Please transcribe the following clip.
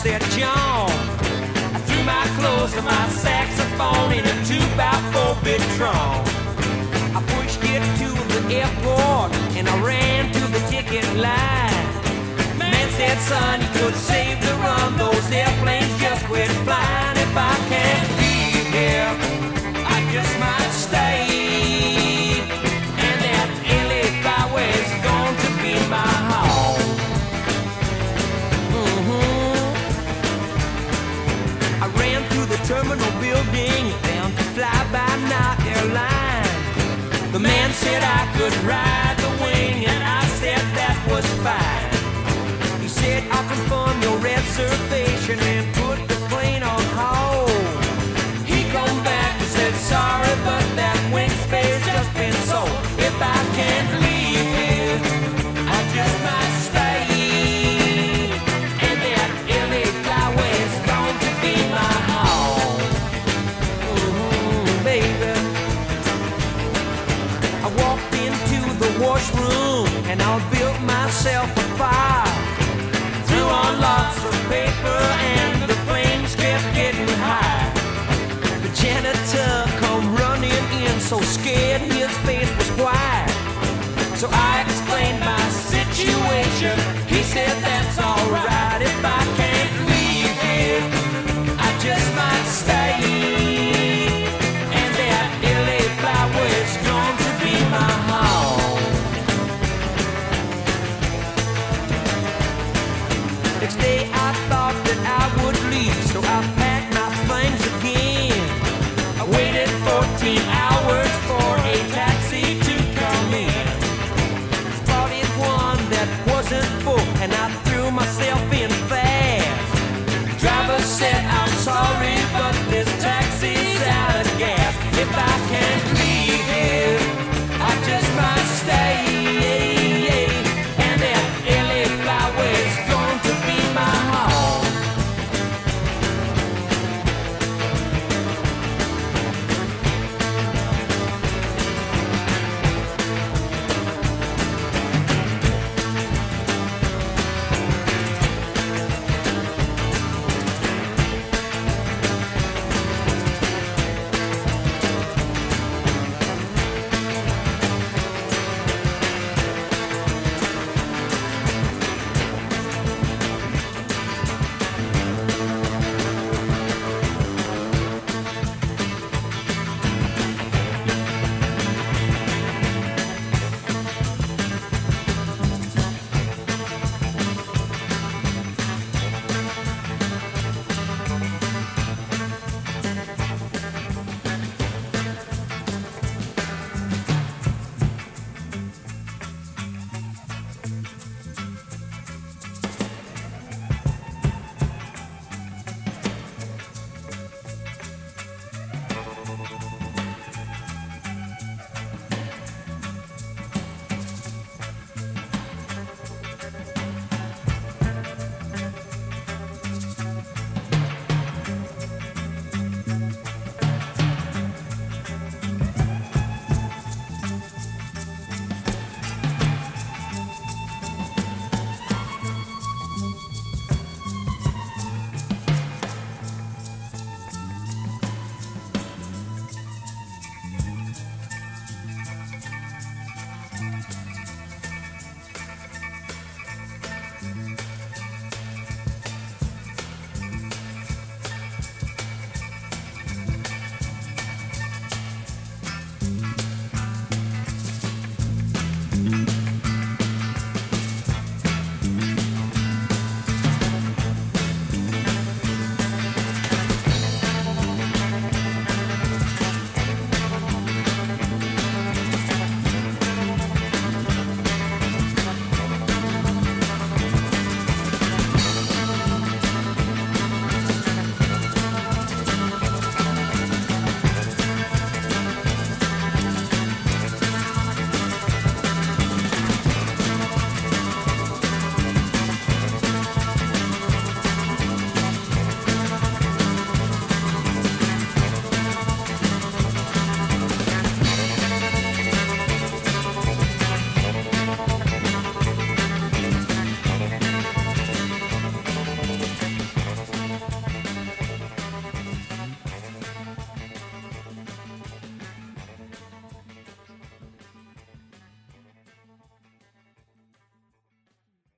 said, John. I threw my clothes and my saxophone in a 2x4 Tron. I pushed it to the airport and I ran to the ticket line. Man said, son, you could save the run. Those airplanes just went flying. If I can't leave here, I just might stay. And that LA Flyway's going to be my home. I ran through the terminal building down to Fly-By-Night Airline. The man said I could ride the wing, and I said that was fine. He said I'll confirm your reservation and put the plane on hold. He come back and said, sorry, but that wing space just been sold. If I can't leave here, I just might stay. And that LA Flyway's going to be my home. Baby. I walked into the washroom and I built myself a fire. Threw on lots of paper and the flames kept getting high. The janitor come running in so scared his face was white. So I explained my situation. He said that's alright. If I can't leave here, I just might stay. And that LA Flyway's going to be my home. Next day I thought that I would leave, so I packed my things again. I waited 14 hours for a taxi to come in. Spotted one that wasn't full, and I threw myself in fast. The driver said